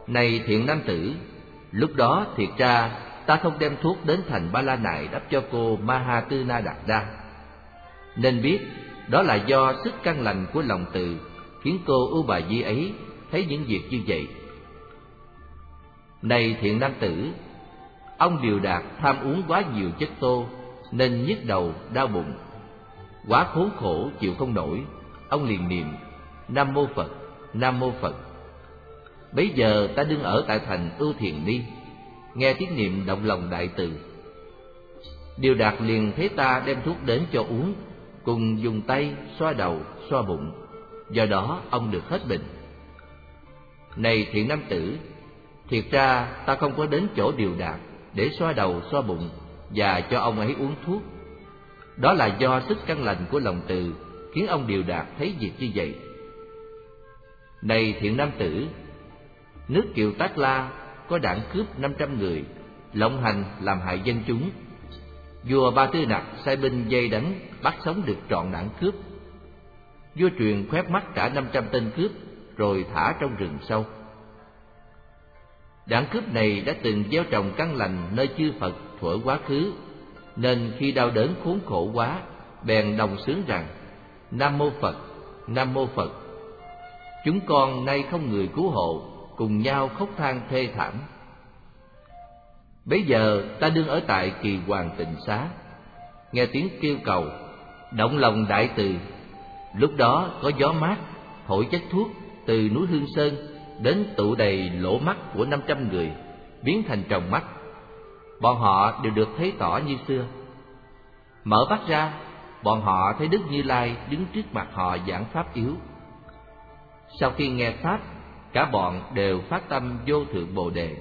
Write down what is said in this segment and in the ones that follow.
Này thiện nam tử, lúc đó thiệt ra ta không đem thuốc đến thành Ba La Nại đắp cho cô Mahatuna Đạt Đa. Nên biết đó là do sức căn lành của lòng từ khiến cô ưu bà di ấy thấy những việc như vậy. Này thiện nam tử, ông Điều Đạt tham uống quá nhiều chất tô nên nhức đầu đau bụng, quá khốn khổ chịu không nổi. Ông liền niệm Nam Mô Phật, Nam Mô Phật. Bấy giờ ta đương ở tại thành Ưu Thiền Ni, nghe tiếng niệm động lòng đại từ. Điều Đạt liền thấy ta đem thuốc đến cho uống, cùng dùng tay xoa đầu xoa bụng, do đó ông được hết bệnh. Này thiện nam tử, thiệt ra ta không có đến chỗ Điều Đạt để xoa đầu xoa bụng và cho ông ấy uống thuốc. Đó là do sức căn lành của lòng từ khiến ông Điều Đạt thấy việc như vậy. Này thiện nam tử, nước Kiều Tác La có đảng cướp 500 người, lộng hành làm hại dân chúng. Vua Ba Tư Nặc sai binh vây đánh, bắt sống được trọn đảng cướp. Vua truyền khoét mắt cả 500 tên cướp, rồi thả trong rừng sâu. Đảng cướp này đã từng gieo trồng căn lành nơi chư Phật thuở quá khứ, nên khi đau đớn khốn khổ quá, bèn đồng xướng rằng: Nam Mô Phật, Nam Mô Phật. Chúng con nay không người cứu hộ, cùng nhau khóc than thê thảm. Bấy giờ ta đương ở tại Kỳ Hoàng Tịnh Xá, nghe tiếng kêu cầu, động lòng đại từ. Lúc đó có gió mát thổi chất thuốc từ núi Hương Sơn đến tụ đầy lỗ mắt của 500 người, biến thành tròng mắt. Bọn họ đều được thấy tỏ như xưa. Mở mắt ra, bọn họ thấy Đức Như Lai đứng trước mặt họ giảng pháp yếu. Sau khi nghe pháp, cả bọn đều phát tâm vô thượng Bồ Đề.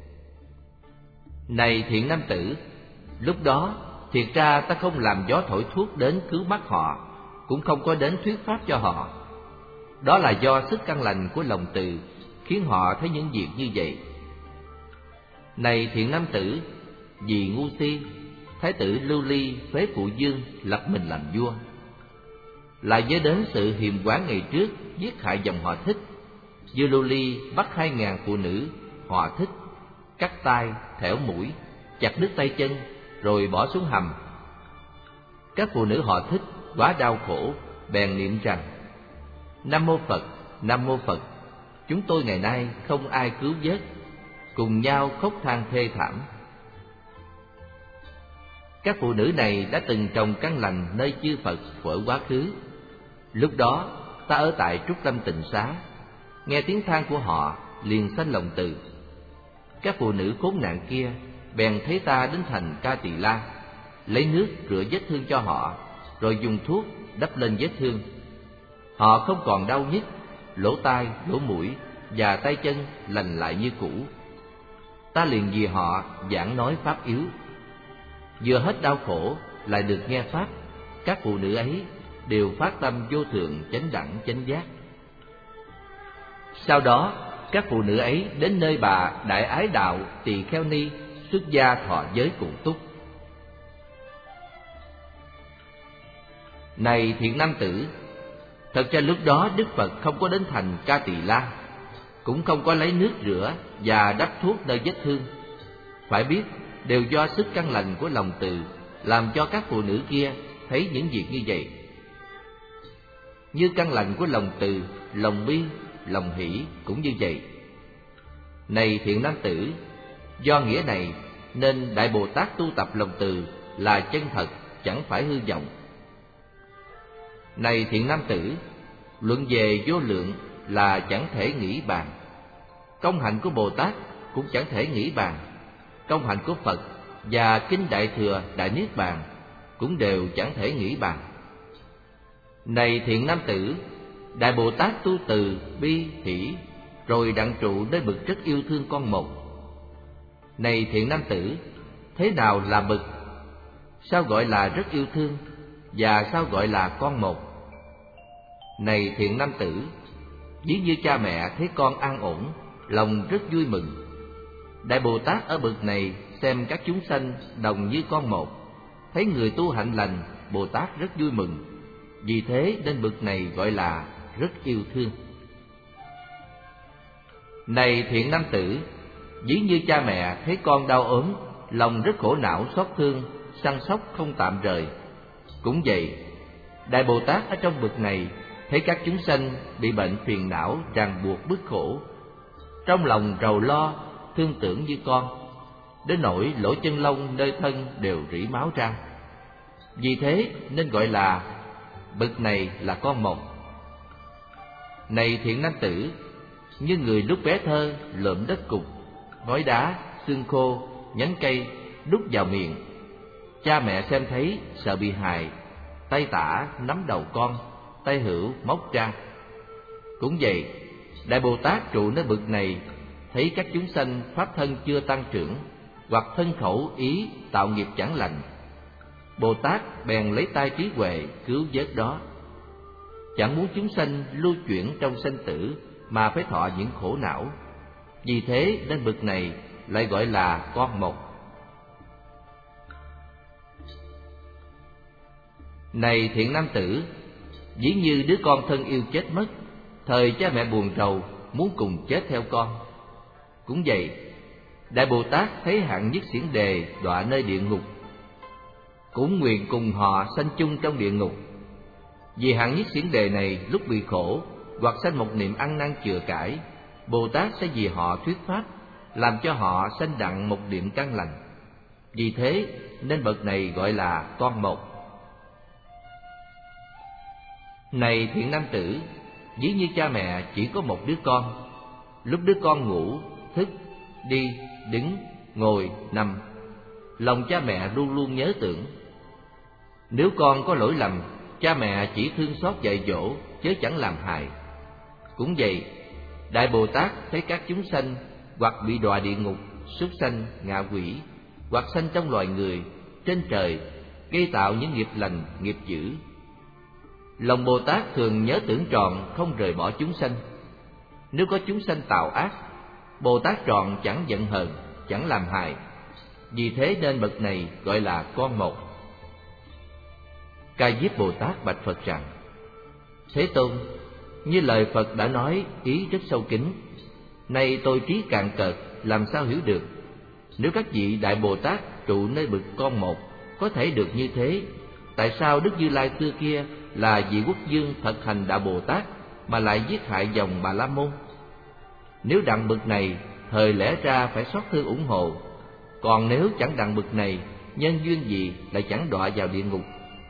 Này thiện nam tử, lúc đó thiệt ra ta không làm gió thổi thuốc đến cứu mắt họ, cũng không có đến thuyết pháp cho họ. Đó là do sức căn lành của lòng từ khiến họ thấy những việc như vậy. Này thiện nam tử, vì ngu si, Thái tử Lưu Ly phế phụ Dương lập mình làm vua. Lại nhớ đến sự hiềm quán ngày trước giết hại dòng họ Thích, vua Lưu Ly bắt 2.000 phụ nữ họ Thích, cắt tay, thẻo mũi, chặt đứt tay chân, rồi bỏ xuống hầm. Các phụ nữ họ Thích quá đau khổ, bèn niệm rằng: Nam Mô Phật, Nam Mô Phật. Chúng tôi ngày nay không ai cứu vớt, cùng nhau khóc than thê thảm. Các phụ nữ này đã từng trồng căn lành nơi chư Phật thuở quá khứ. Lúc đó ta ở tại Trúc Lâm Tịnh Xá, nghe tiếng than của họ liền sanh lòng từ. Các phụ nữ khốn nạn kia bèn thấy ta đến thành Ca Tỳ La, lấy nước rửa vết thương cho họ, rồi dùng thuốc đắp lên vết thương. Họ không còn đau nhức, lỗ tai, lỗ mũi và tay chân lành lại như cũ. Ta liền vì họ giảng nói pháp yếu. Vừa hết đau khổ lại được nghe pháp, các phụ nữ ấy đều phát tâm vô thượng chánh đẳng chánh giác. Sau đó các phụ nữ ấy đến nơi bà Đại Ái Đạo Tỳ Kheo Ni xuất gia thọ giới cùng túc. Này thiện nam tử, thật ra lúc đó Đức Phật không có đến thành Ca Tỳ La, cũng không có lấy nước rửa và đắp thuốc nơi vết thương. Phải biết đều do sức căn lành của lòng từ làm cho các phụ nữ kia thấy những việc như vậy. Như căn lành của lòng từ, lòng bi, lòng hỷ cũng như vậy. Này thiện nam tử, do nghĩa này nên Đại Bồ Tát tu tập lòng từ là chân thật, chẳng phải hư vọng. Này thiện nam tử, luận về vô lượng là chẳng thể nghĩ bàn. Công hạnh của Bồ Tát cũng chẳng thể nghĩ bàn. Công hạnh của Phật và Kinh Đại Thừa Đại Niết Bàn cũng đều chẳng thể nghĩ bàn. Này thiện nam tử, Đại Bồ Tát tu từ, bi, hỷ, rồi đặng trụ nơi bậc rất yêu thương con một. Này thiện nam tử, thế nào là bậc? Sao gọi là rất yêu thương? Và sao gọi là con một? Này thiện nam tử, ví như cha mẹ thấy con an ổn, lòng rất vui mừng. Đại Bồ Tát ở bậc này xem các chúng sanh đồng như con một, thấy người tu hạnh lành, Bồ Tát rất vui mừng. Vì thế nên bậc này gọi là rất yêu thương. Này thiện nam tử, ví như cha mẹ thấy con đau ốm, lòng rất khổ não xót thương, săn sóc không tạm rời. Cũng vậy, Đại Bồ Tát ở trong bậc này thấy các chúng sanh bị bệnh phiền não ràng buộc bức khổ, trong lòng rầu lo thương tưởng như con, đến nỗi lỗ chân lông nơi thân đều rỉ máu ra. Vì thế nên gọi là bậc này là con một. Này thiện nam tử, như người lúc bé thơ lượm đất cục, gói đá, xương khô, nhánh cây đút vào miệng, cha mẹ xem thấy sợ bị hại, tay tả nắm đầu con, tay hữu móc ra. Cũng vậy, Đại Bồ Tát trụ nơi bậc này thấy các chúng sanh pháp thân chưa tăng trưởng, hoặc thân khẩu ý tạo nghiệp chẳng lành, Bồ Tát bèn lấy tay trí huệ cứu vớt đó. Chẳng muốn chúng sanh lưu chuyển trong sanh tử mà phải thọ những khổ não. Vì thế nên bậc này lại gọi là con một. Này thiện nam tử, ví như đứa con thân yêu chết mất, thời cha mẹ buồn rầu muốn cùng chết theo con. Cũng vậy, Đại Bồ Tát thấy hạng nhất xiển đề đọa nơi địa ngục, cũng nguyện cùng họ sanh chung trong địa ngục. Vì hạng nhất xiển đề này lúc bị khổ hoặc sanh một niệm ăn năn chừa cải, Bồ Tát sẽ vì họ thuyết pháp, làm cho họ sanh đặng một niệm căn lành. Vì thế nên bậc này gọi là con một. Này thiện nam tử, ví như cha mẹ chỉ có một đứa con, lúc đứa con ngủ, thức, đi, đứng, ngồi, nằm, lòng cha mẹ luôn luôn nhớ tưởng. Nếu con có lỗi lầm, cha mẹ chỉ thương xót dạy dỗ, chớ chẳng làm hại. Cũng vậy, Đại Bồ Tát thấy các chúng sanh hoặc bị đọa địa ngục, súc sanh, ngạ quỷ, hoặc sanh trong loài người, trên trời, gây tạo những nghiệp lành, nghiệp dữ. Lòng Bồ Tát thường nhớ tưởng trọn, không rời bỏ chúng sanh. Nếu có chúng sanh tạo ác, Bồ Tát trọn chẳng giận hờn, chẳng làm hại. Vì thế nên bậc này gọi là con một. Ca Diếp Bồ Tát bạch Phật rằng: Thế Tôn, như lời Phật đã nói ý rất sâu kín, nay tôi trí cạn cợt, làm sao hiểu được? Nếu các vị Đại Bồ Tát trụ nơi bậc con một có thể được như thế, tại sao Đức Như Lai xưa kia là vị quốc vương thật hành Đại Bồ Tát mà lại giết hại dòng Bà La Môn? Nếu đặng bậc này, thời lẽ ra phải xót thương ủng hộ. Còn nếu chẳng đặng bậc này, nhân duyên gì lại chẳng đọa vào địa ngục?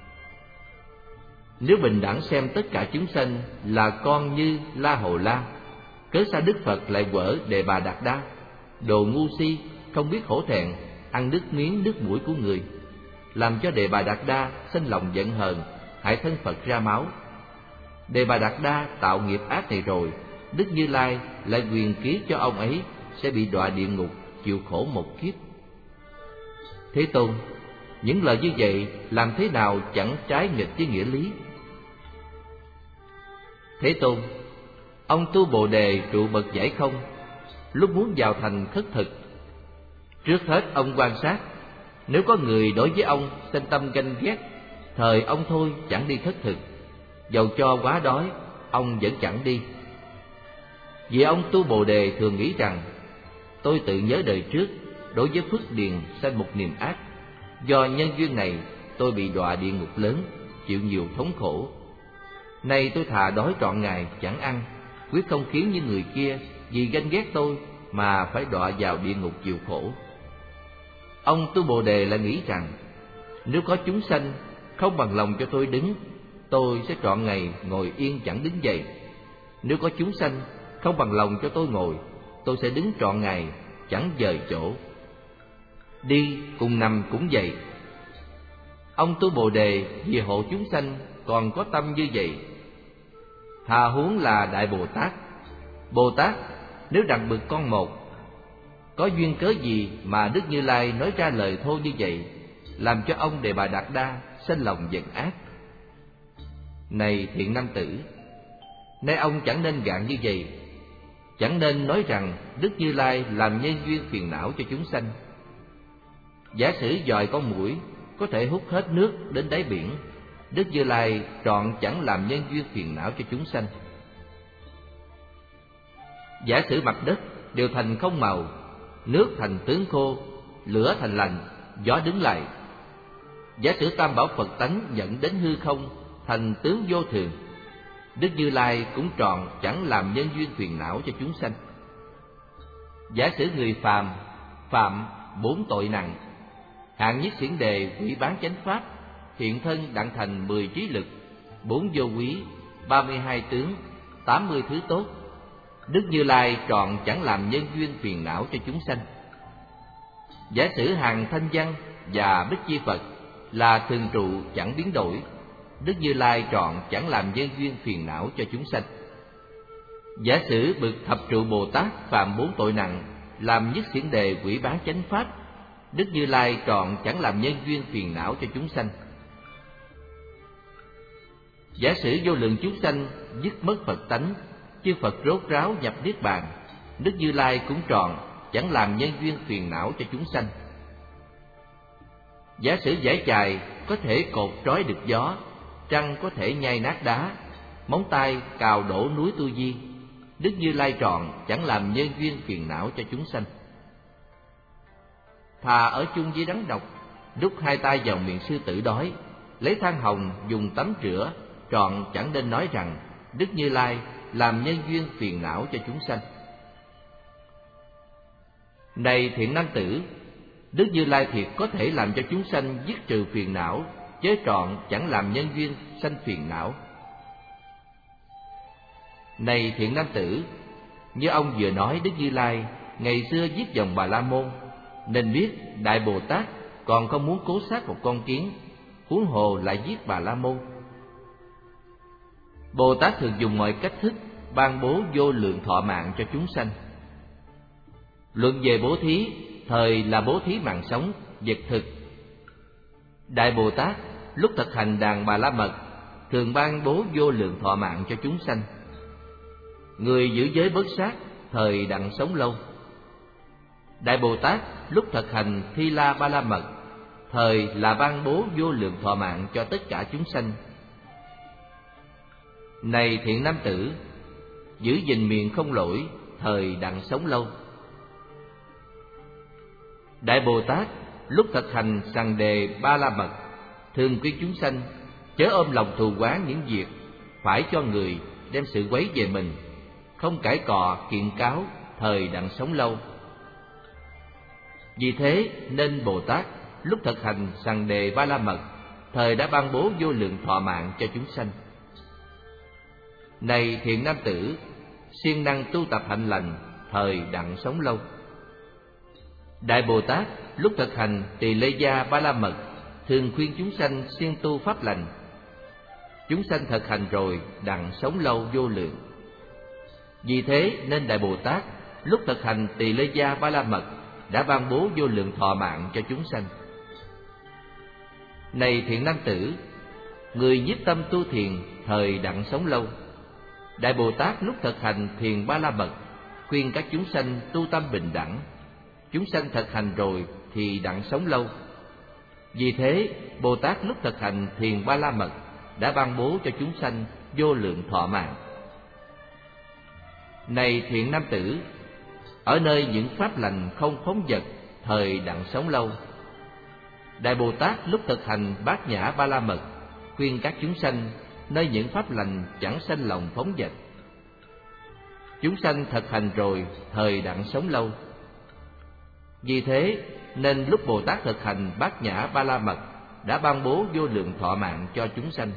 Nếu bình đẳng xem tất cả chúng sanh là con như La Hầu La, cớ sao Đức Phật lại quở Đề Bà Đạt Đa, đồ ngu si, không biết hổ thẹn, ăn đứt miếng đứt mũi của người, làm cho Đề Bà Đạt Đa sinh lòng giận hờn, hại thân Phật ra máu. Đề Bà Đạt Đa tạo nghiệp ác này rồi, Đức Như Lai lại quyền ký cho ông ấy sẽ bị đọa địa ngục, chịu khổ một kiếp. Thế Tôn, những lời như vậy làm thế nào chẳng trái nghịch với nghĩa lý? Thế Tôn, ông tu Bồ Đề trụ bậc giải không, lúc muốn vào thành khất thực, trước hết ông quan sát, nếu có người đối với ông sinh tâm ganh ghét, thời ông thôi chẳng đi khất thực, dầu cho quá đói, ông vẫn chẳng đi. Vì ông tu Bồ Đề thường nghĩ rằng, tôi tự nhớ đời trước, đối với phước điền sanh một niềm ác, do nhân duyên này tôi bị đọa địa ngục lớn, chịu nhiều thống khổ. Nay tôi thà đói trọn ngày chẳng ăn, quyết không khiến như người kia vì ganh ghét tôi mà phải đọa vào địa ngục chịu khổ. Ông tu Bồ Đề lại nghĩ rằng, nếu có chúng sanh không bằng lòng cho tôi đứng, tôi sẽ trọn ngày ngồi yên chẳng đứng dậy. Nếu có chúng sanh không bằng lòng cho tôi ngồi, tôi sẽ đứng trọn ngày chẳng dời chỗ. Đi cùng nằm cũng vậy. Ông tu Bồ Đề vì hộ chúng sanh còn có tâm như vậy, thà huống là Đại Bồ Tát. Bồ Tát nếu đặng bậc con một, có duyên cớ gì mà Đức Như Lai nói ra lời thô như vậy, làm cho ông Đề Bà Đạt Đa sinh lòng giận ác? Này thiện nam tử, nay ông chẳng nên gạn như vậy, chẳng nên nói rằng Đức Như Lai làm nhân duyên phiền não cho chúng sanh. Giả sử dòi con muỗi có thể hút hết nước đến đáy biển, Đức Như Lai trọn chẳng làm nhân duyên phiền não cho chúng sanh. Giả sử mặt đất đều thành không màu, nước thành tướng khô, lửa thành lạnh, gió đứng lại. Giả sử tam bảo Phật tánh dẫn đến hư không, thành tướng vô thường, Đức Như Lai cũng trọn chẳng làm nhân duyên phiền não cho chúng sanh. Giả sử người phàm phạm 4 tội nặng: hạng nhất xiển đề quỷ bán chánh pháp, hiện thân đặng thành 10 trí lực, 4 vô quý, 32 tướng, 80 thứ tốt, Đức Như Lai trọn chẳng làm nhân duyên phiền não cho chúng sanh. Giả sử hàng thanh văn và Bích Chi Phật là thường trụ chẳng biến đổi, Đức Như Lai trọn chẳng làm nhân duyên phiền não cho chúng sanh. Giả sử bậc thập trụ Bồ Tát phạm 4 tội nặng, làm nhất xiển đề quỷ bán chánh pháp, Đức Như Lai trọn chẳng làm nhân duyên phiền não cho chúng sanh. Giả sử vô lượng chúng sanh dứt mất Phật tánh, chư Phật rốt ráo nhập niết bàn, Đức Như Lai cũng trọn chẳng làm nhân duyên phiền não cho chúng sanh. Giả sử giải chài có thể cột trói được gió, trăng có thể nhai nát đá, móng tay cào đổ núi Tu Di, Đức Như Lai trọn chẳng làm nhân duyên phiền não cho chúng sanh. Thà ở chung với rắn độc, đút 2 tay vào miệng sư tử đói, lấy than hồng dùng tắm rửa, trọn chẳng nên nói rằng Đức Như Lai làm nhân duyên phiền não cho chúng sanh. Này thiện nam tử, Đức Như Lai thiệt có thể làm cho chúng sanh dứt trừ phiền não, chớ trọn chẳng làm nhân duyên sanh phiền não. Này thiện nam tử, như ông vừa nói Đức Như Lai ngày xưa giết dòng Bà La Môn, nên biết Đại Bồ Tát còn không muốn cố sát một con kiến, huống hồ lại giết Bà La Môn. Bồ Tát thường dùng mọi cách thức ban bố vô lượng thọ mạng cho chúng sanh. Luận về bố thí, thời là bố thí mạng sống, vật thực. Đại Bồ Tát lúc thực hành đàn Bà La Mật thường ban bố vô lượng thọ mạng cho chúng sanh. Người giữ giới bớt sát, thời đặng sống lâu. Đại Bồ Tát lúc thực hành Thi La Ba La Mật, thời là ban bố vô lượng thọ mạng cho tất cả chúng sanh. Này thiện nam tử, giữ gìn miệng không lỗi, thời đặng sống lâu. Đại Bồ Tát lúc thực hành Sằng Đề Ba La Mật, thường khuyên chúng sanh chớ ôm lòng thù oán những việc phải cho người đem sự quấy về mình, không cãi cọ kiện cáo, thời đặng sống lâu. Vì thế nên Bồ Tát lúc thực hành Sằng Đề Ba La Mật, thời đã ban bố vô lượng thọ mạng cho chúng sanh. Này thiện nam tử, siêng năng tu tập hạnh lành, thời đặng sống lâu. Đại Bồ Tát lúc thực hành Tỳ Lê Gia Ba La Mật, thường khuyên chúng sanh siêng tu pháp lành. Chúng sanh thực hành rồi đặng sống lâu vô lượng. Vì thế nên Đại Bồ Tát lúc thực hành Tỳ Lê Gia Ba La Mật đã ban bố vô lượng thọ mạng cho chúng sanh. Này thiện nam tử, người nhiếp tâm tu thiền, thời đặng sống lâu. Đại Bồ Tát lúc thực hành thiền Ba La Mật, khuyên các chúng sanh tu tâm bình đẳng. Chúng sanh thực hành rồi thì đặng sống lâu. Vì thế Bồ Tát lúc thực hành thiền Ba La Mật đã ban bố cho chúng sanh vô lượng thọ mạng. Này thiện nam tử, ở nơi những pháp lành không phóng dật, thời đặng sống lâu. Đại Bồ Tát lúc thực hành Bát Nhã Ba La Mật, khuyên các chúng sanh nơi những pháp lành chẳng sanh lòng phóng dật. Chúng sanh thực hành rồi thời đặng sống lâu. Vì thế nên lúc Bồ Tát thực hành Bát Nhã Ba La Mật đã ban bố vô lượng thọ mạng cho chúng sanh.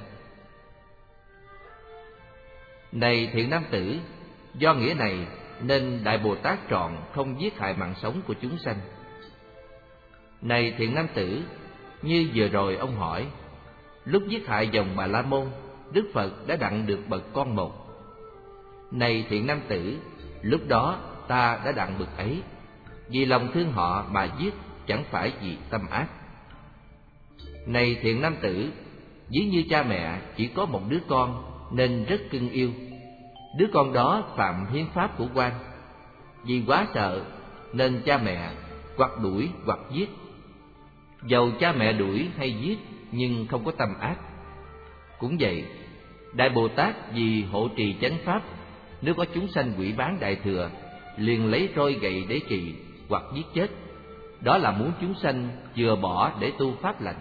Này thiện nam tử, do nghĩa này nên Đại Bồ Tát trọn không giết hại mạng sống của chúng sanh. Này thiện nam tử, như vừa rồi ông hỏi, lúc giết hại dòng Bà La Môn, Đức Phật đã đặng được bậc con một. Này thiện nam tử, lúc đó ta đã đặng bậc ấy, vì lòng thương họ mà giết, chẳng phải vì tâm ác. Này thiện nam tử, ví như cha mẹ chỉ có một đứa con nên rất cưng yêu. Đứa con đó phạm hiến pháp của quan, vì quá sợ nên cha mẹ hoặc đuổi hoặc giết. Dầu cha mẹ đuổi hay giết nhưng không có tâm ác. Cũng vậy, Đại Bồ Tát vì hộ trì chánh pháp Nếu có chúng sanh quỷ bán đại thừa, liền lấy roi gậy để trị hoặc giết chết. Đó là muốn chúng sanh chừa bỏ để tu pháp lành.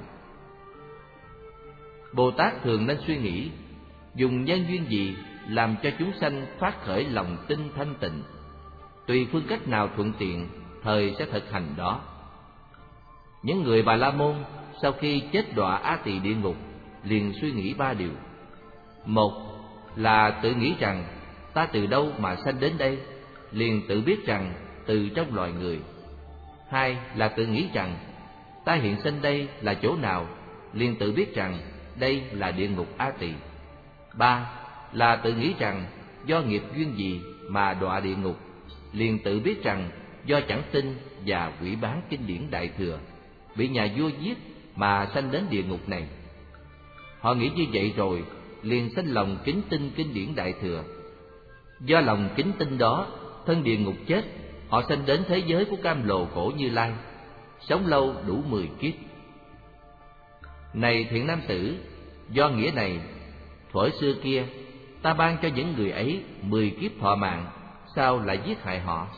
Bồ Tát thường nên suy nghĩ dùng nhân duyên gì làm cho chúng sanh phát khởi lòng tin thanh tịnh. Tùy phương cách nào thuận tiện, thời sẽ thực hành đó. Những người Bà La Môn sau khi chết đọa A Tỳ địa ngục liền suy nghĩ 3 điều. Một là tự nghĩ rằng ta từ đâu mà sanh đến đây, liền tự biết rằng từ trong loài người. Hai là tự nghĩ rằng ta hiện sinh đây là chỗ nào, liền tự biết rằng đây là địa ngục A Tỳ. Ba là tự nghĩ rằng do nghiệp duyên gì mà đọa địa ngục, liền tự biết rằng do chẳng tin và quỷ bán kinh điển đại thừa, bị nhà vua giết mà sanh đến địa ngục này. Họ nghĩ như vậy rồi liền sanh lòng kính tin kinh điển đại thừa. Do lòng kính tin đó, thân địa ngục chết, họ sanh đến thế giới của Cam Lồ Cổ Như Lai, sống lâu đủ 10 kiếp. Này thiện nam tử, do nghĩa này, thuở xưa kia ta ban cho những người ấy 10 kiếp thọ mạng, sao lại giết hại họ?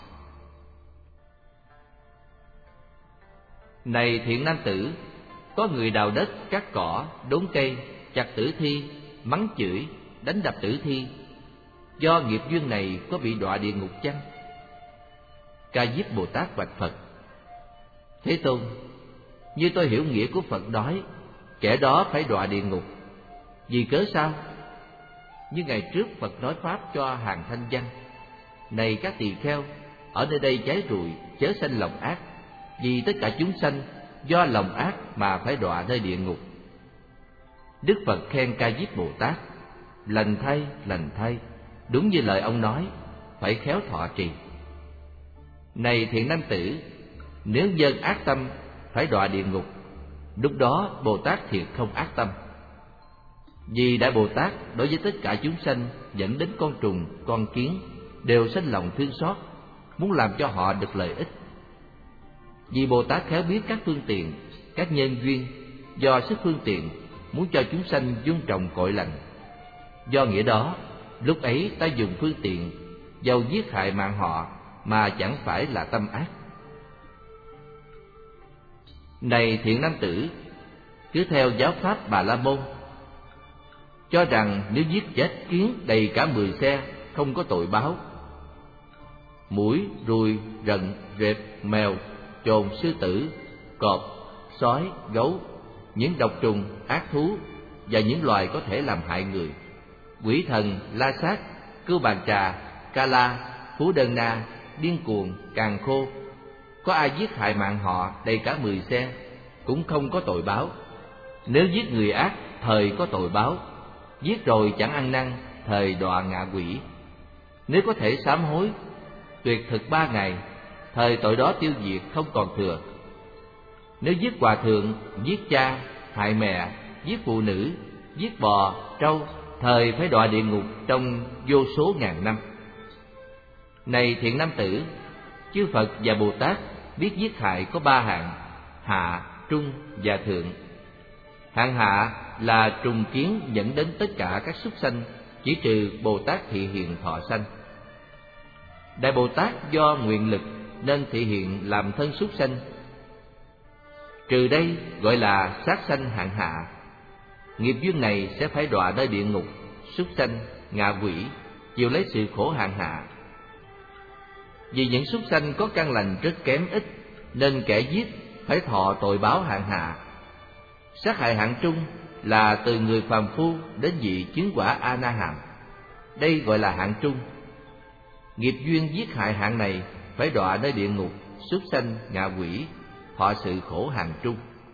Này thiện nam tử, có người đào đất, cắt cỏ, đốn cây, chặt tử thi, mắng chửi, đánh đập tử thi, do nghiệp duyên này có bị đọa địa ngục chăng? Ca Diếp Bồ Tát bạch Phật: Thế Tôn, như tôi hiểu nghĩa của Phật nói, kẻ đó phải đọa địa ngục. Vì cớ sao? Như ngày trước Phật nói pháp cho hàng thanh văn: Này các tỳ kheo, ở nơi đây cháy rụi, chớ sanh lòng ác, vì tất cả chúng sanh do lòng ác mà phải đọa nơi địa ngục. Đức Phật khen Ca Diếp Bồ Tát: Lành thay, đúng như lời ông nói, phải khéo thọ trì. Này thiện nam tử, nếu nhân ác tâm phải đọa địa ngục, lúc đó Bồ Tát thiệt không ác tâm. Vì Đại Bồ Tát đối với tất cả chúng sanh, dẫn đến con trùng, con kiến, đều sanh lòng thương xót, muốn làm cho họ được lợi ích. Vì Bồ Tát khéo biết các phương tiện, các nhân duyên, do sức phương tiện muốn cho chúng sanh dung trồng cội lành. Do nghĩa đó, lúc ấy ta dùng phương tiện, dầu giết hại mạng họ mà chẳng phải là tâm ác. Này thiện nam tử, cứ theo giáo pháp Bà La Môn, cho rằng nếu giết chết kiến đầy cả 10 xe không có tội báo. Muỗi, ruồi, rận, rệp, mèo, chồn, sư tử, cọp, sói, gấu, những độc trùng, ác thú và những loài có thể làm hại người, quỷ thần, la sát, cưu bàn trà, ca la, phú đơn na, điên cuồng, càn khô, có ai giết hại mạng họ đầy cả 10 xe cũng không có tội báo. Nếu giết người ác, thời có tội báo; giết rồi chẳng ăn năn, thời đọa ngạ quỷ. Nếu có thể sám hối, tuyệt thực 3 ngày, thời tội đó tiêu diệt không còn thừa. Nếu giết hòa thượng, giết cha, hại mẹ, giết phụ nữ, giết bò, trâu, thời phải đọa địa ngục trong vô số ngàn năm. Này thiện nam tử, chư Phật và Bồ Tát biết giết hại có 3 hạng: hạ, trung và thượng. Hạng hạ là trùng kiến dẫn đến tất cả các súc sanh, chỉ trừ Bồ Tát thị hiện thọ sanh. Đại Bồ Tát do nguyện lực nên thị hiện làm thân súc sanh, trừ đây gọi là sát sanh hạng hạ. Nghiệp duyên này sẽ phải đọa nơi địa ngục, súc sanh, ngạ quỷ, chịu lấy sự khổ hạng hạ. Vì những súc sanh có căn lành rất kém ít, nên kẻ giết phải thọ tội báo hạng hạ. Sát hại hạng trung là từ người phàm phu đến vị chứng quả A Na Hàm, đây gọi là hạng trung. Nghiệp duyên giết hại hạng này phải đọa nơi địa ngục, súc sanh, ngạ quỷ, thọ sự khổ hạng trung.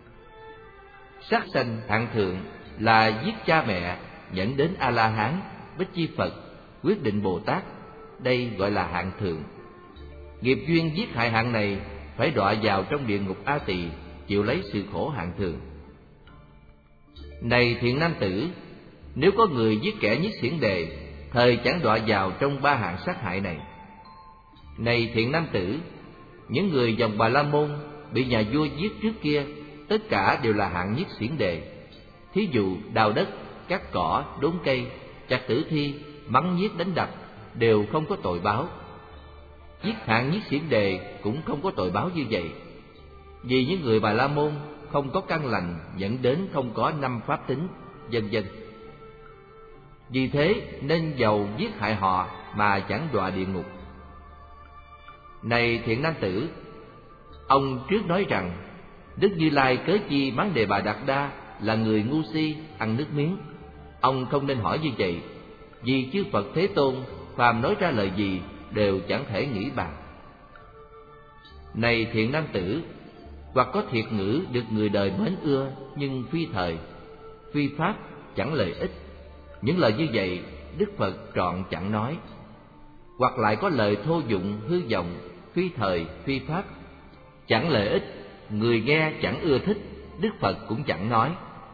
Sát sanh hạng thượng là giết cha mẹ dẫn đến A La Hán, Bích Chi Phật, Quyết Định Bồ Tát, đây gọi là hạng thượng. Nghiệp duyên giết hại hạng này phải đọa vào trong địa ngục A Tỳ, chịu lấy sự khổ hạng thượng. Này thiện nam tử, nếu có người giết kẻ Nhiếp Xiển Đề, thời chẳng đọa vào trong 3 hạng sát hại này. Này thiện nam tử, những người dòng Bà La Môn bị nhà vua giết trước kia, tất cả đều là hạng Nhiếp Xiển Đề. Thí dụ đào đất, cắt cỏ, đốn cây, chặt tử thi, mắng nhiếc đánh đập, đều không có tội báo. Giết hạng Nhiếp Xiển Đề cũng không có tội báo như vậy. Vì những người Bà La Môn không có căn lành dẫn đến không có 5 pháp tính, vân vân. Vì thế nên dầu giết hại họ mà chẳng đọa địa ngục. Này thiện nam tử, ông trước nói rằng Đức Như Lai cớ chi mắng Đề Bà Đạt Đa là người ngu si, ăn nước miếng. Ông không nên hỏi như vậy, vì chư Phật Thế Tôn phàm nói ra lời gì đều chẳng thể nghĩ bàn. Này thiện nam tử, hoặc có thiệt ngữ được người đời mến ưa nhưng phi thời, phi pháp, chẳng lợi ích. Những lời như vậy Đức Phật trọn chẳng nói. Hoặc lại có lời thô dụng, hư vọng, phi thời, phi pháp, chẳng lợi ích, người nghe chẳng ưa thích, Đức Phật cũng chẳng nói.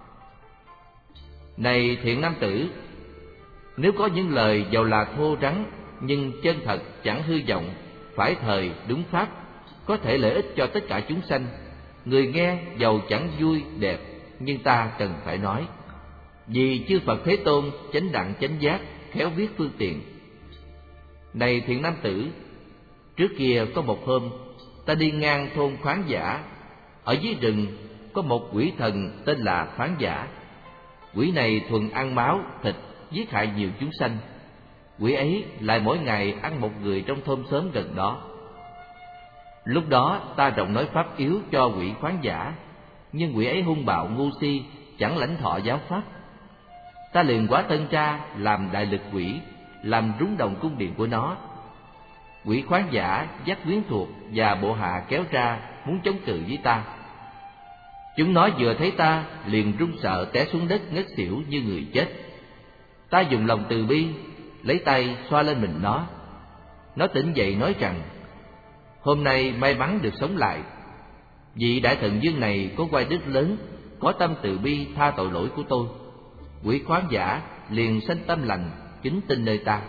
Này thiện nam tử, nếu có những lời dầu là thô rắn nhưng chân thật, chẳng hư vọng, phải thời, đúng pháp, có thể lợi ích cho tất cả chúng sanh, người nghe dầu chẳng vui đẹp, nhưng ta cần phải nói. Vì chư Phật Thế Tôn chánh đẳng chánh giác, khéo viết phương tiện. Này thiện nam tử, trước kia có một hôm, ta đi ngang thôn Khoáng Giả. Ở dưới rừng có một quỷ thần tên là Khoáng Giả. Quỷ này thuần ăn máu, thịt, giết hại nhiều chúng sanh. Quỷ ấy lại mỗi ngày ăn một người trong thôn xóm gần đó. Lúc đó ta rộng nói pháp yếu cho quỷ Khoáng Giả, nhưng quỷ ấy hung bạo ngu si, chẳng lãnh thọ giáo pháp. Ta liền hóa thân ra làm đại lực quỷ, làm rúng động cung điện của nó. Quỷ Khoáng Giả dắt quyến thuộc và bộ hạ kéo ra muốn chống cự với ta. Chúng nó vừa thấy ta liền run sợ té xuống đất ngất xỉu như người chết. Ta dùng lòng từ bi lấy tay xoa lên mình nó. Nó tỉnh dậy nói rằng: hôm nay may mắn được sống lại. Vị đại thần dương này có oai đức lớn, có tâm từ bi tha tội lỗi của tôi. Quỷ Khoáng Giả liền sanh tâm lành, kính tin nơi ta.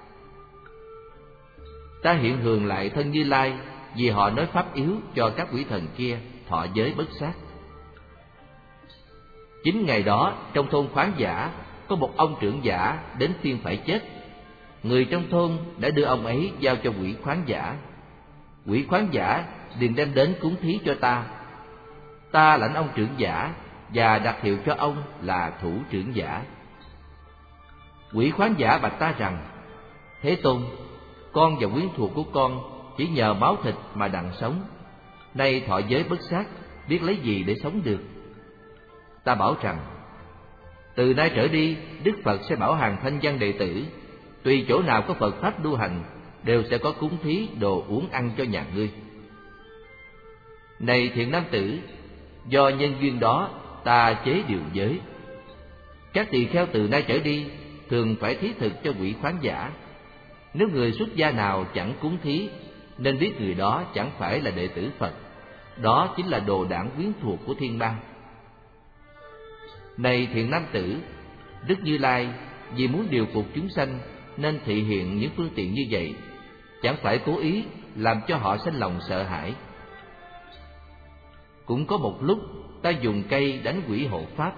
Ta hiện hường lại thân Như Lai, vì họ nói pháp yếu cho các quỷ thần kia thọ giới bất sát. Chính ngày đó trong thôn Khoáng Giả có một ông trưởng giả đến phiên phải chết. Người trong thôn đã đưa ông ấy giao cho quỷ Khoáng Giả. Quỷ Khoáng Giả liền đem đến cúng thí cho ta. Ta lãnh ông trưởng giả và đặt hiệu cho ông là thủ trưởng giả. Quỷ Khoáng Giả bạch ta rằng: Thế Tôn, con và quyến thuộc của con chỉ nhờ máu thịt mà đặng sống. Nay thọ giới bất sát, biết lấy gì để sống được? Ta bảo rằng: từ nay trở đi, Đức Phật sẽ bảo hàng thanh văn đệ tử, tùy chỗ nào có Phật pháp đu hành, đều sẽ có cúng thí đồ uống ăn cho nhà ngươi. Này thiện nam tử, do nhân duyên đó ta chế điều giới. Các tỳ kheo từ nay trở đi thường phải thí thực cho quỷ Khoáng Giả. Nếu người xuất gia nào chẳng cúng thí, nên biết người đó chẳng phải là đệ tử Phật. Đó chính là đồ đảng quyến thuộc của thiên bang. Này thiện nam tử, Đức Như Lai vì muốn điều phục chúng sanh nên thị hiện những phương tiện như vậy, chẳng phải cố ý làm cho họ sanh lòng sợ hãi. Cũng có một lúc ta dùng cây đánh quỷ hộ pháp.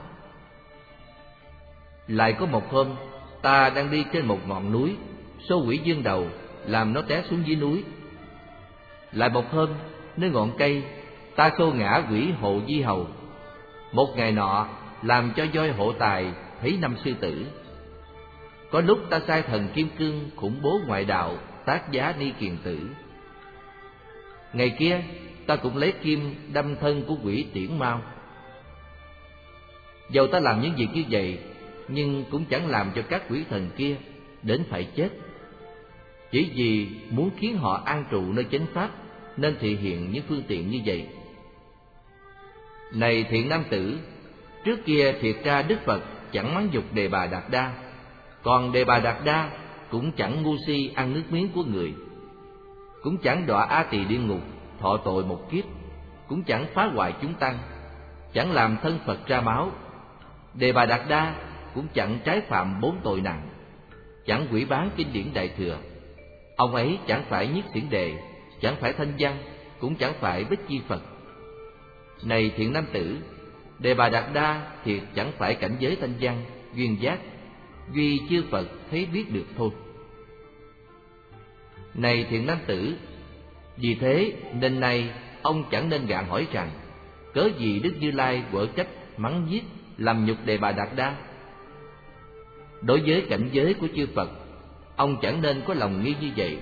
Lại có một hôm ta đang đi trên một ngọn núi, xô quỷ dương đầu làm nó té xuống dưới núi. Lại một hôm nơi ngọn cây ta xô ngã quỷ Hộ Di Hầu. Một ngày nọ làm cho voi Hộ Tài thấy 5 sư tử. Có lúc ta sai thần Kim Cương khủng bố ngoại đạo Tác Giá Ni Kiền Tử. Ngày kia ta cũng lấy kim đâm thân của quỷ Tiễn Mao. Dầu ta làm những việc như vậy, nhưng cũng chẳng làm cho các quỷ thần kia đến phải chết. Chỉ vì muốn khiến họ an trụ nơi chánh pháp nên thị hiện những phương tiện như vậy. Này thiện nam tử, trước kia thiệt ra Đức Phật chẳng mắng nhục Đề Bà Đạt Đa, còn Đề Bà Đạt Đa cũng chẳng ngu si ăn nước miếng của người, cũng chẳng đọa A Tỳ địa ngục thọ tội một kiếp, cũng chẳng phá hoại chúng tăng, chẳng làm thân Phật ra máu. Đề Bà Đạt Đa cũng chẳng trái phạm 4 tội nặng, chẳng hủy bán kinh điển Đại Thừa. Ông ấy chẳng phải Nhiếp Xiển Đề, chẳng phải Thanh Văn, cũng chẳng phải Bích Chi Phật. Này thiện nam tử, Đề Bà Đạt Đa thiệt chẳng phải cảnh giới thanh văn, duyên giác, duy chư Phật thấy biết được thôi. Này thiện nam tử, vì thế nên nay ông chẳng nên gạn hỏi rằng cớ gì Đức Như Lai quở trách mắng giết làm nhục Đề Bà Đạt Đa. Đối với cảnh giới của chư Phật, ông chẳng nên có lòng nghi như vậy.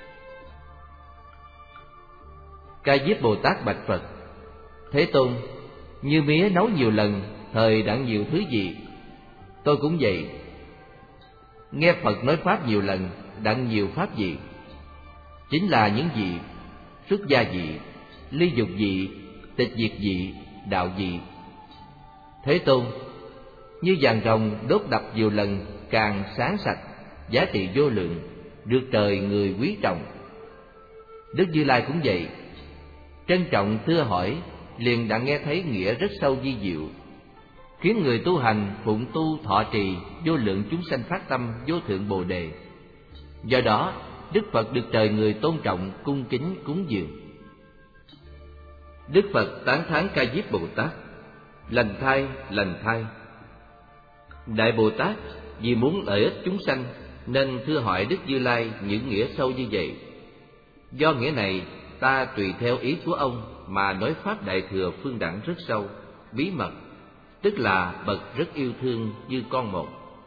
Ca Diếp Bồ Tát bạch Phật: Thế Tôn, như mía nấu nhiều lần, thời đặng nhiều thứ gì? Tôi cũng vậy. Nghe Phật nói pháp nhiều lần, đặng nhiều pháp gì? Chính là những gì? Xuất gia vị, ly dục vị, tịch diệt vị, đạo vị. Thế Tôn, như vàng rồng đốt đập nhiều lần càng sáng sạch, giá trị vô lượng, được trời người quý trọng. Đức Như Lai cũng vậy, trân trọng thưa hỏi, liền đã nghe thấy nghĩa rất sâu vi diệu, khiến người tu hành phụng tu thọ trì vô lượng chúng sanh phát tâm vô thượng Bồ Đề. Do đó Đức Phật được trời người tôn trọng, cung kính cúng dường. Đức Phật tán thán Ca Diếp Bồ Tát: Lành thay, lành thay. Đại Bồ Tát vì muốn lợi ích chúng sanh nên thưa hỏi Đức Như Lai những nghĩa sâu như vậy. Do nghĩa này, ta tùy theo ý của ông mà nói pháp đại thừa phương đẳng rất sâu, bí mật, tức là bậc rất yêu thương như con một.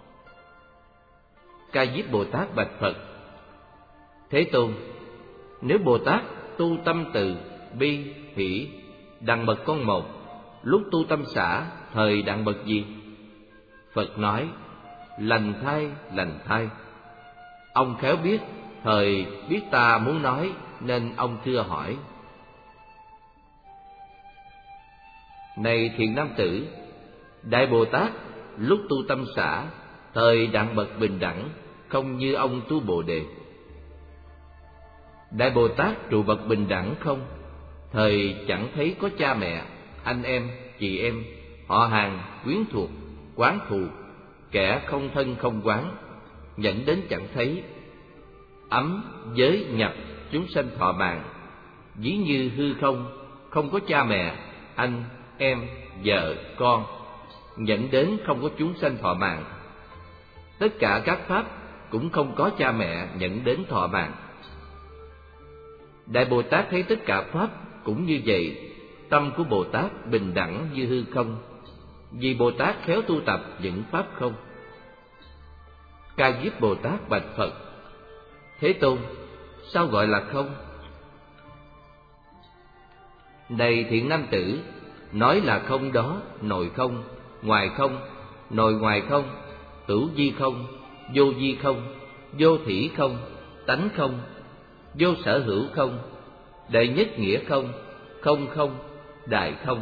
Ca Diếp Bồ Tát bạch Phật: Thế Tôn, nếu Bồ Tát tu tâm từ, bi, hỷ, đặng bậc con một, lúc tu tâm xả, thời đặng bậc gì? Phật nói: Lành thay, lành thay. Ông khéo biết, thời biết ta muốn nói, nên ông thưa hỏi. Này thiện nam tử, Đại Bồ Tát lúc tu tâm xả, thời đặng bậc bình đẳng, không như ông tu Bồ Đề. Đại Bồ Tát trụ bậc bình đẳng không, thời chẳng thấy có cha mẹ, anh em, chị em, họ hàng, quyến thuộc, quán thù, kẻ không thân không quán, dẫn đến chẳng thấy. Ấm, giới, nhập, chúng sanh thọ mạng, ví như hư không, không có cha mẹ, anh, em, vợ, con, dẫn đến không có chúng sanh thọ mạng. Tất cả các pháp cũng không có cha mẹ nhận đến thọ mạng. Đại Bồ Tát thấy tất cả pháp cũng như vậy, tâm của Bồ Tát bình đẳng như hư không, vì Bồ Tát khéo tu tập những pháp không. Ca Diếp Bồ Tát bạch Phật: Thế Tôn, sao gọi là không? Này thiện nam tử, nói là không đó, nội không, ngoài không, nội ngoài không, hữu vi không, vô vi không, vô thỉ không, tánh không, vô sở hữu không, đệ nhất nghĩa không, không không, đại không.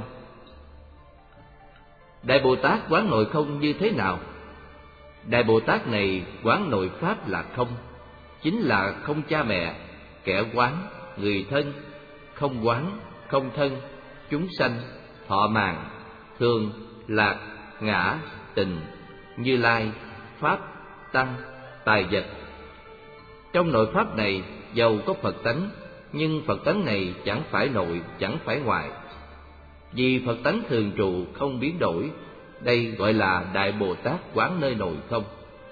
Đại Bồ Tát quán nội không như thế nào? Đại Bồ Tát này quán nội pháp là không, chính là không cha mẹ, kẻ quán, người thân, không quán, không thân, chúng sanh, thọ mạng, thường, lạc, ngã, tình, Như Lai, pháp, tăng, tài vật. Trong nội pháp này dầu có Phật tánh, nhưng Phật tánh này chẳng phải nội, chẳng phải ngoại. Vì Phật tánh thường trụ không biến đổi, đây gọi là Đại Bồ Tát quán nơi nội không.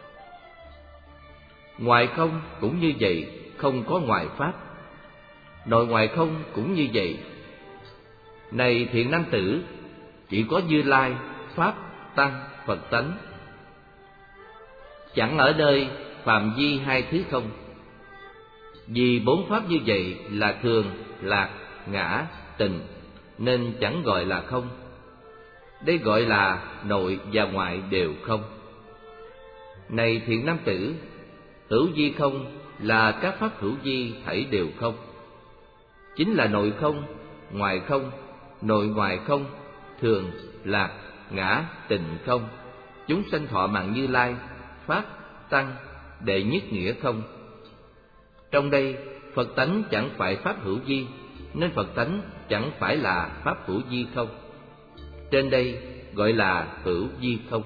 Ngoài không cũng như vậy, không có ngoại pháp. Nội ngoại không cũng như vậy. Này thiện nam tử, chỉ có Như Lai, pháp, tăng, Phật tánh, chẳng ở nơi phạm vi hai thứ không. Vì bốn pháp như vậy là thường, lạc, ngã, tình, nên chẳng gọi là không. Đây gọi là nội và ngoại đều không. Này thiện nam tử, hữu vi không là các pháp hữu vi thảy đều không. Chính là nội không, ngoại không, nội ngoại không, thường, lạc, ngã, tình không, chúng sanh thọ mạng Như Lai, pháp, tăng, đệ nhất nghĩa không. Trong đây Phật tánh chẳng phải pháp hữu vi, nên Phật tánh chẳng phải là pháp hữu vi không. Trên đây gọi là hữu vi không.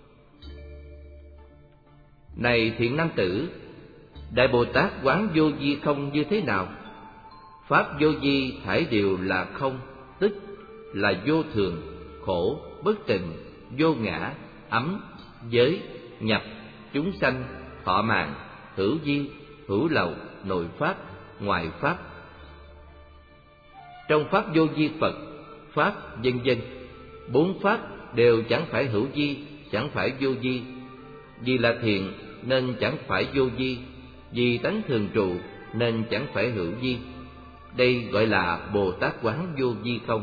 Này thiện nam tử, Đại Bồ Tát quán vô vi không như thế nào? Pháp vô vi thảy đều là không, tức là vô thường, khổ, bất tịnh, vô ngã, ấm, giới, nhập, chúng sanh, thọ mạng, hữu vi, hữu lậu, nội pháp, ngoại pháp. Trong pháp vô vi Phật, pháp vân vân, bốn pháp đều chẳng phải hữu vi, chẳng phải vô vi. Vì là thiện nên chẳng phải vô vi, vì tánh thường trụ nên chẳng phải hữu vi. Đây gọi là Bồ Tát quán vô vi không.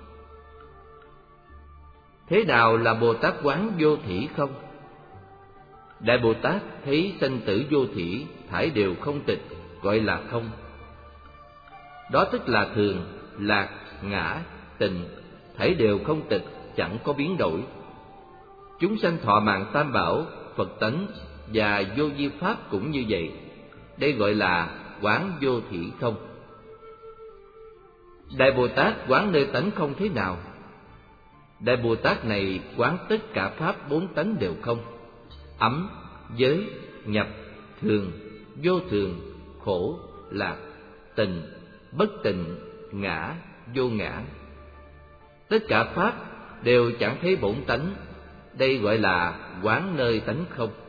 Thế nào là Bồ Tát quán vô thỉ không? Đại Bồ Tát thấy sanh tử vô thỉ, thải đều không tịch, gọi là không. Đó tức là thường, lạc, ngã, tình, thảy đều không tịch, chẳng có biến đổi. Chúng sanh thọ mạng tam bảo, Phật tánh và vô vi pháp cũng như vậy. Đây gọi là quán vô thỉ không. Đại Bồ Tát quán nơi tánh không thế nào? Đại Bồ Tát này quán tất cả pháp bốn tánh đều không: ấm, giới, nhập, thường, vô thường, khổ, lạc, tình, bất tình, ngã, vô ngã. Tất cả pháp đều chẳng thấy bổn tánh. Đây gọi là quán nơi tánh không.